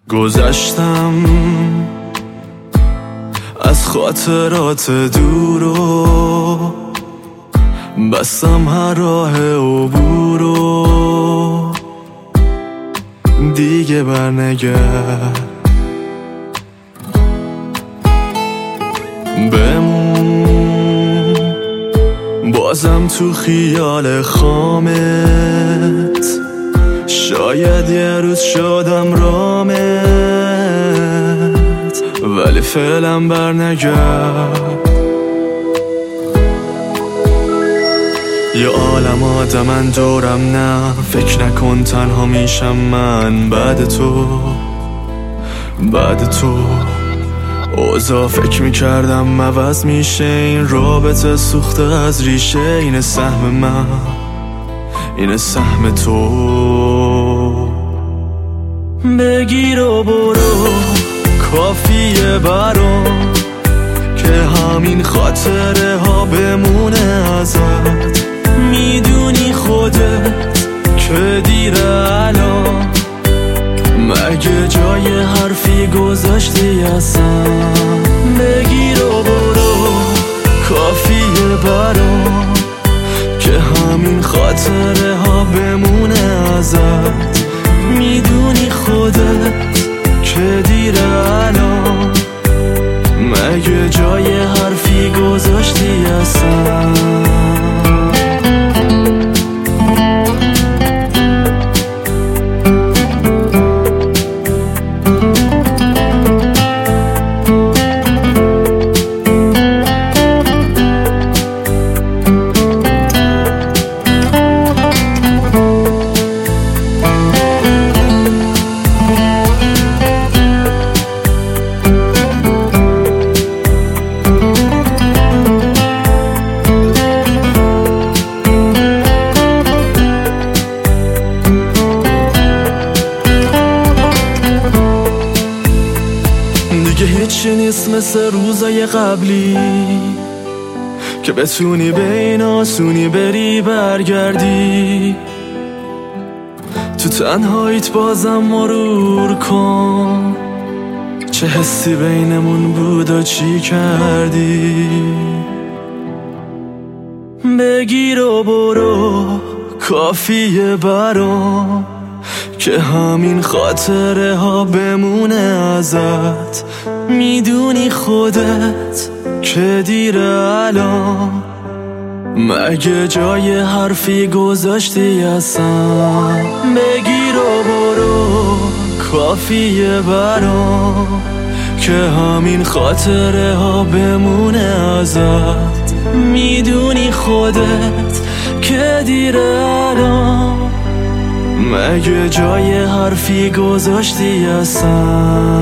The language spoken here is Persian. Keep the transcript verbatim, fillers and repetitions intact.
گذشتم از خاطرات دورو، بستم هر راه عبورو، دیگه برنگرد. بمون بازم تو خیال خامت، شاید یه روز شدم رامت، ولی فعلا برنگرد. یه عالم آدمن دورم، نه فکر نکن تنها میشم من بعد تو. بعد تو اوضاع فکر میکردم عوض میشه، این رابطه سوخته از ریشه. این سهم من، این سهم تو. بگیر و برو کافیه برام که همین خاطره ها بمونه ازت. میدونی خودت که دیره الان، مگه جای حرفی گذاشتی اصلا؟ بگیر و برو کافیه برام که همین خاطره ها بمونه ازت. میدونی خودت که دیره الان، مگه جای حرفی گذاشتی اصلا؟ دیگه هیچی نیست مثل روزای قبلی که بتونی به این آسونی بری برگردی. تو تنهاییت بازم مرور کن چه حسی بینمون بود و چی کردی. بگیر و برو کافیه برام که همین خاطره ها بمونه ازت. میدونی خودت که دیره الان، مگه جای حرفی گذاشتی اصلا؟ بگیر و برو کافیه برام که همین خاطره ها بمونه ازت. میدونی خودت که دیره الان، مگه جای حرفی گذاشتی اصلا؟